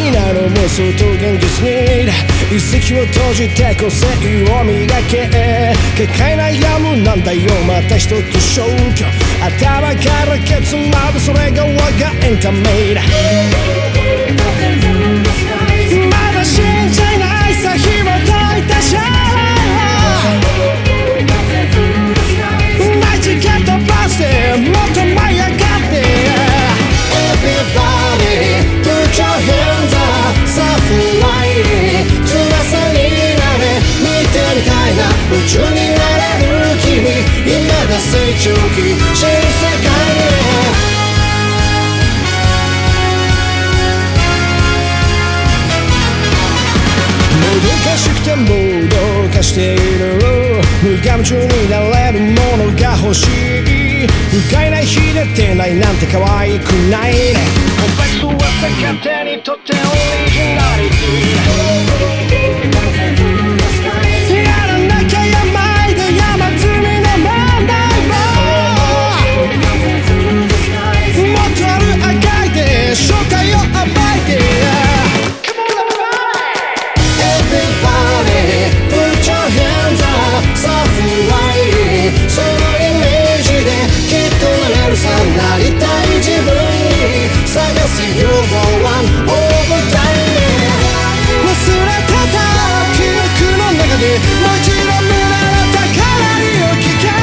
なる妄想と現実に一石を閉じて個性を磨け抱え悩むなんだよまた一つ消去頭からケツまでそれが我がエンタメだまだ信じないさ紐解いたシャマジ蹴飛ばしてもっと舞い上がって Everybody put your hands up さあフライ翼になれ見てみたいな宇宙になれる君今だ成長期新世界へもどかしくてもどかしている無我夢中になれるものが欲しい不快な日だってないなんて可愛くないねコンプレックスは勝手にとってオリジナリティやらなきゃやまいで山積みの問題ももっとあるあがいて正体を暴いてそのイメージできっとなれるさなりたい自分に探す You're the one all the time 忘れてた記憶の中でもう一度見られたからにを聞け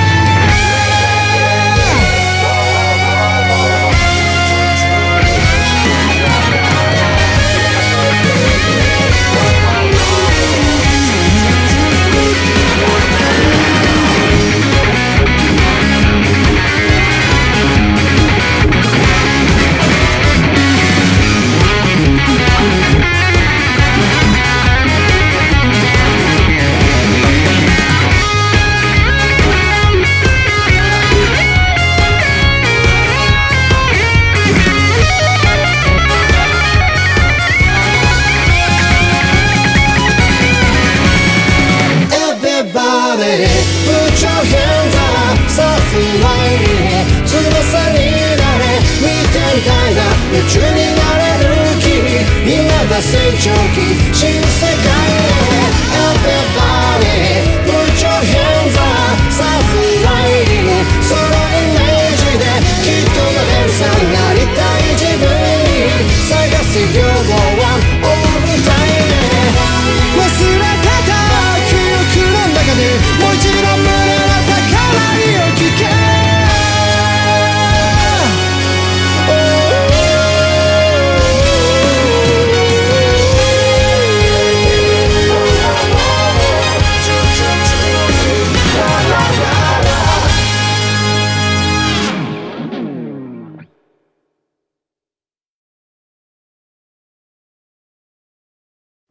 Put your hands up さあフライ翼になれ見てみたいな宇宙になれる君今だ成長期新世界へ Everybody